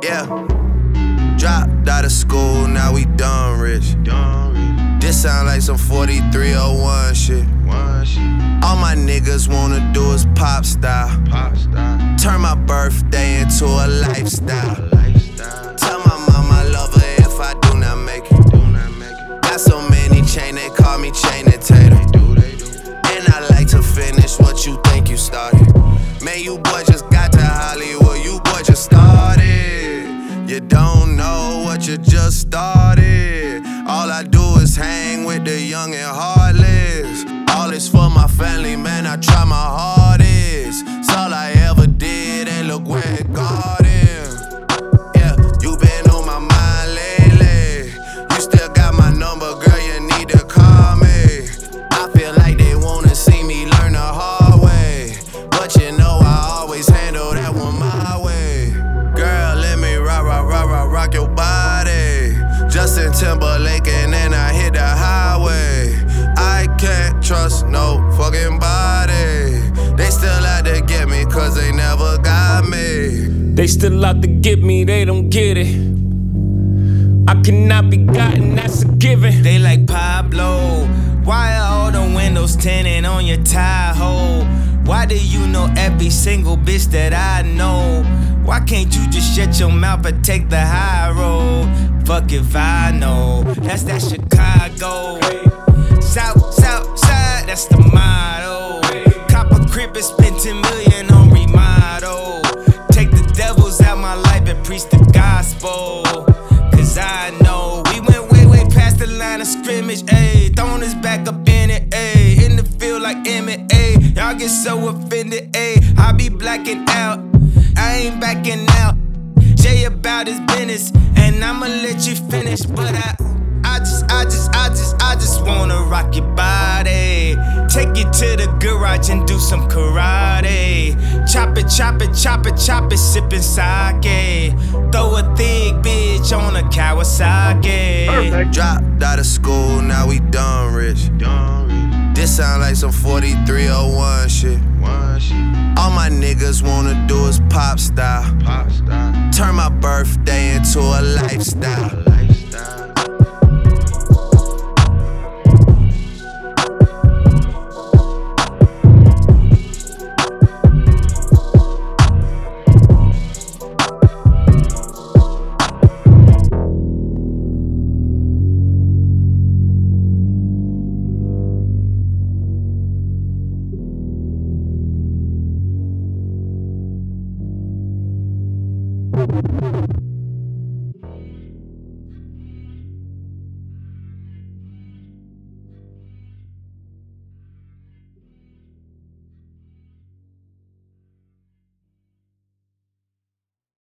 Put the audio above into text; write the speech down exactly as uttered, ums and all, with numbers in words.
Yeah. Dropped out of school, now we done rich. This sound like some forty-three oh one shit. All my niggas wanna do is pop style. Turn my birthday into a lifestyle. Tell my mama I love her if I do not make it. Got so many chain, they call me chain and tater. And I like to finish what you think you started. Man, you boy just got to Hollywood, you boy just started. You don't know what you just started. All I do is hang with the young and heartless. All is for my family, man, I try my hardest. It's all I ever did, and look where it got him. Yeah, you been on my mind lately. You still got my number, girl, you need to call me. I feel like they wanna see me learn the hard way, but you know I always handle that one my way. Girl, let me rock, rock, rock, rock, rock your body. Justin Timberlake and then I hit the highway. I can't trust no fucking body. They still out to get me cause they never got me. They still out to get me, they don't get it. I cannot be gotten, that's a given. They like Pablo, why are all the windows tinted on your Tahoe? Why do you know every single bitch that I know? Why can't you just shut your mouth and take the high road? Fuck if I know, that's that Chicago. South, south side, that's the motto. Cop a crib and spend ten million on remodel. Take the devils out my life and preach the gospel. Cause I know we went way, way past the line of scrimmage, ayy. Throwing us back up in it, ayy. In the field like Emmett, ayy. Y'all get so offended, ayy. I be blacking out, I ain't backing out. Jay about his business, and I'ma let you finish. But I, I just, I just, I just, I just wanna rock your body. Take you to the garage and do some karate. Chop it, chop it, chop it, chop it, sippin' sake. Throw a thick bitch on a Kawasaki. Perfect. Dropped out of school, now we done rich. This sound like some forty-three oh one shit. All my niggas wanna do is pop style. Turn my birthday into a lifestyle. You